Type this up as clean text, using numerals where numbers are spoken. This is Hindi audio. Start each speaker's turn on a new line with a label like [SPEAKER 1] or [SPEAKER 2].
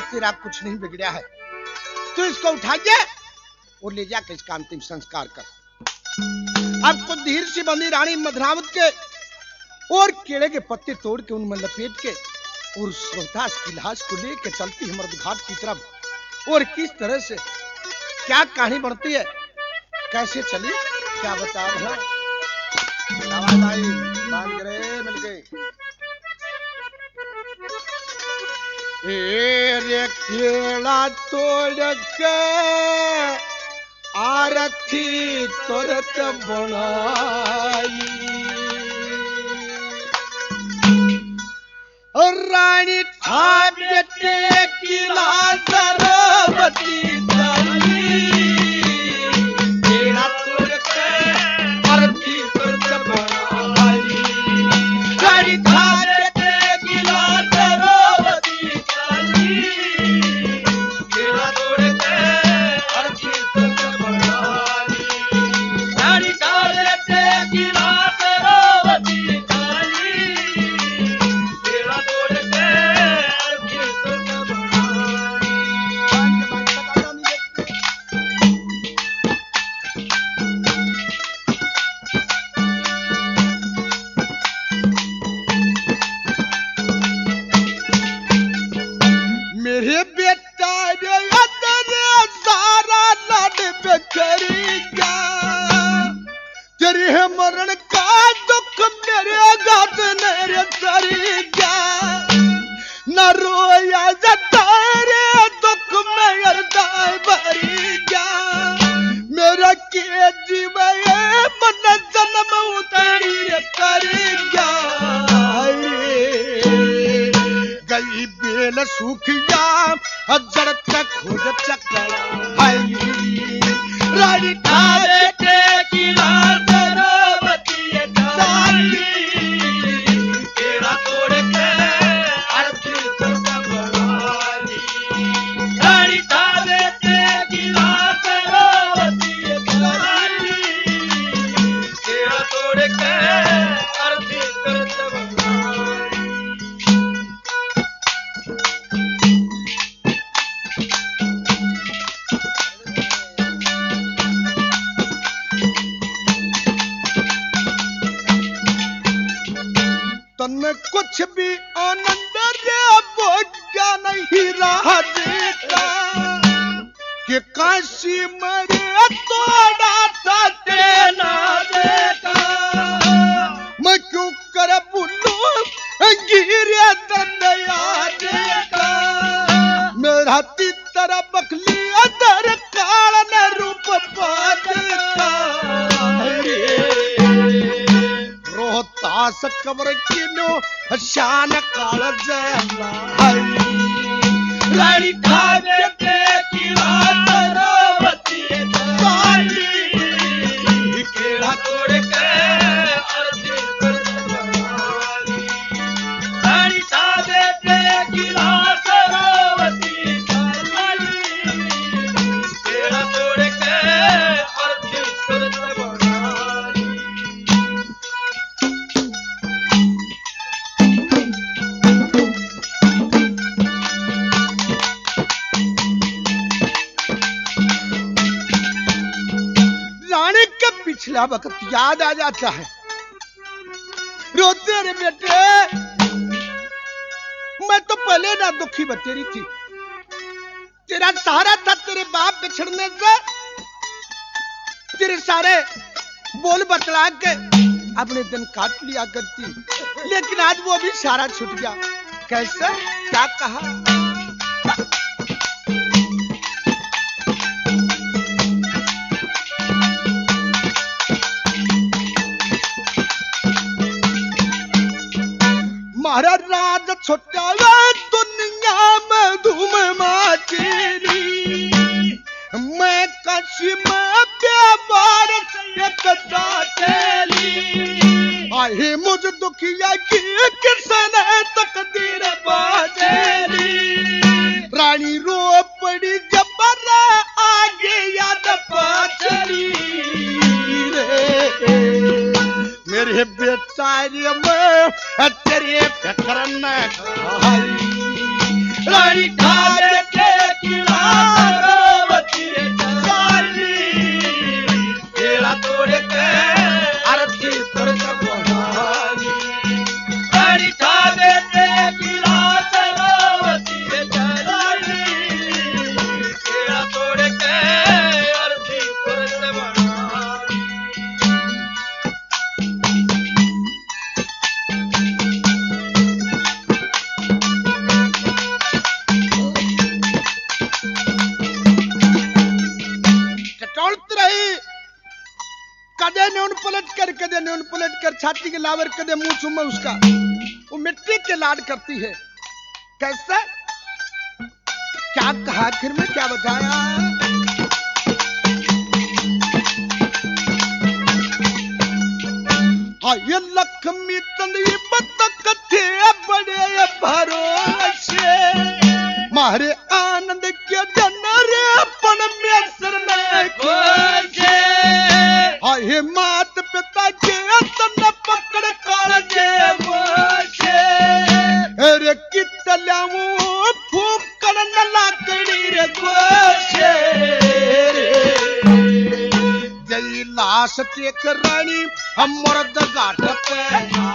[SPEAKER 1] तेरा कुछ नहीं बिगड़ा है। तू इसको उठाइए और ले जाकर इसका अंतिम संस्कार कर। अब कुछ धीर सी बंदी रानी मधुरावत के और केले के पत्ते तोड़ के उनमें लपेट के और रोहतास की लाश को लेकर चलती है मर्दघाट की तरफ। और किस तरह से क्या कहानी बढ़ती है, कैसे चली, क्या बता रहा मिल गए। रे केला तोड़ के आरती तुरंत बनाई, रानी था बेटे की सरस्वती चली, केला तोड़ के आरती तुरंत बनाई, रानी था बेटे की सरस्वती चली, केला तोड़ के आरती तुरंत बनाई, रानी था बेटे की सरस्वती चली, केला तोड़ के आरती तुरंत बनाई। मेरे बेटा रे अदरे सारा लड़ बेकरी क्या, तेरे मरण का दुख मेरे गात मेरे सरी क्या, न रोया जतारे दुख में हृदय भरी क्या, मेरा के जीव मन जन्म उतरी करी क्या, गई बेल सूखिया जड़ तक खुद चकरा रानी ठारे के की सरस्वती चली, केला तोड़ के आरती तुरंत बनाई, रानी ठारे के की सरस्वती चली, केला तोड़ के आरती तुरंत बनाई। तन्ने कुछ भी आनंद रे भोग्या नहीं रहा देता, कि काशी मरे तोड़ा था देना देता, मैं क्यों कर बुलू गिरे दंडया देता, मेरा तीतर बखली अदर काल रूप पादता, रोहतास कबर किनो शान काल जला, रानी ठारे के की सरस्वती चली, केला तोड़ के आरती तुरंत बनाई, रानी ठारे के की सरस्वती चली, केला तोड़ के आरती तुरंत बनाई। पिछला वक्त याद आ जाता है, रोते रे बेटे, मैं तो पहले ना दुखी बतेरी थी, तेरा सहारा था तेरे बाप बिछड़ने से, तेरे सारे बोल बतला के अपने दिन काट लिया करती, लेकिन आज वो भी सारा छूट गया। कैसे, क्या कहा, महाराज राज छोटा दुनिया में धूम माचेरी, मैं काशी में प्यार से कटा चली, आहे मुझ दुखिया की किसने तकदीर बाजेली, रानी रो पड़ी जबर आगे याद पाचली रे, मेरे बेटा में तेरे फिक्र न खाई, रानी ठारे कर कदे न्यून पलट कर छाती के लावर कदे मुंह चुम्मा उसका। वो मिट्टी के लाड करती है। कैसे क्या कहा आखिर में क्या बताया? हाँ ये लक्ष्मी तंदी बतक थे बड़े भरोसे मारे आनंद के जनरे पन में सर में खोजे। हाँ ये मात पिता के तन पकड़ कर जे मोशे अरे कितलाऊ फूक कर न लाकड़ी रे गोशे जई लाश टेक रानी हम मर्द गाठ पे